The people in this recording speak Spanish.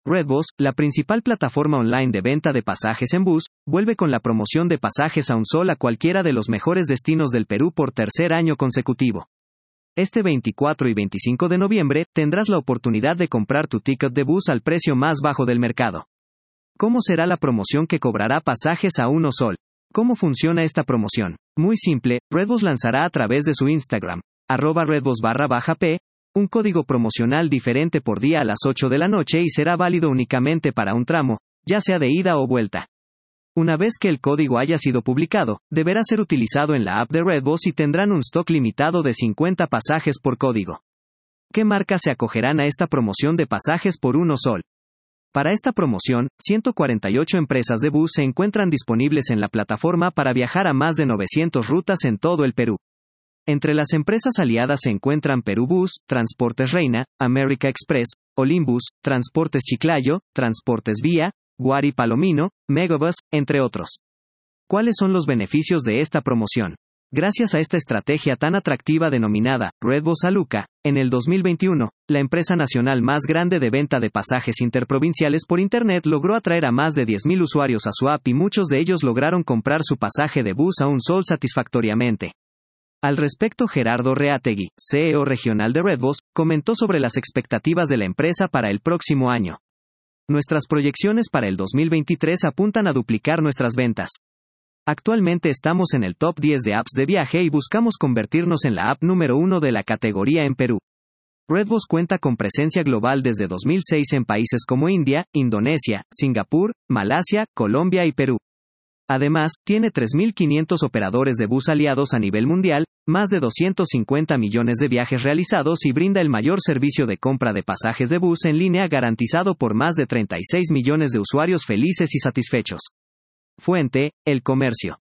Redbus, la principal plataforma online de venta de pasajes en bus, vuelve con la promoción de pasajes a un sol a cualquiera de los mejores destinos del Perú por tercer año consecutivo. Este 24 y 25 de noviembre, tendrás la oportunidad de comprar tu ticket de bus al precio más bajo del mercado. ¿Cómo será la promoción que cobrará pasajes a uno sol? ¿Cómo funciona esta promoción? Muy simple, Redbus lanzará a través de su Instagram, @redbus_p, un código promocional diferente por día a las 8 de la noche y será válido únicamente para un tramo, ya sea de ida o vuelta. Una vez que el código haya sido publicado, deberá ser utilizado en la app de Redbus y tendrán un stock limitado de 50 pasajes por código. ¿Qué marcas se acogerán a esta promoción de pasajes por uno sol? Para esta promoción, 148 empresas de bus se encuentran disponibles en la plataforma para viajar a más de 900 rutas en todo el Perú. Entre las empresas aliadas se encuentran Perubus, Transportes Reina, America Express, Olimbus, Transportes Chiclayo, Transportes Vía, Guari Palomino, Megabus, entre otros. ¿Cuáles son los beneficios de esta promoción? Gracias a esta estrategia tan atractiva denominada Redbus Aluca, en el 2021, la empresa nacional más grande de venta de pasajes interprovinciales por Internet logró atraer a más de 10.000 usuarios a su app y muchos de ellos lograron comprar su pasaje de bus a un sol satisfactoriamente. Al respecto, Gerardo Reategui, CEO regional de Redbus, comentó sobre las expectativas de la empresa para el próximo año. Nuestras proyecciones para el 2023 apuntan a duplicar nuestras ventas. Actualmente estamos en el top 10 de apps de viaje y buscamos convertirnos en la app número 1 de la categoría en Perú. Redbus cuenta con presencia global desde 2006 en países como India, Indonesia, Singapur, Malasia, Colombia y Perú. Además, tiene 3.500 operadores de bus aliados a nivel mundial, más de 250 millones de viajes realizados y brinda el mayor servicio de compra de pasajes de bus en línea garantizado por más de 36 millones de usuarios felices y satisfechos. Fuente, El Comercio.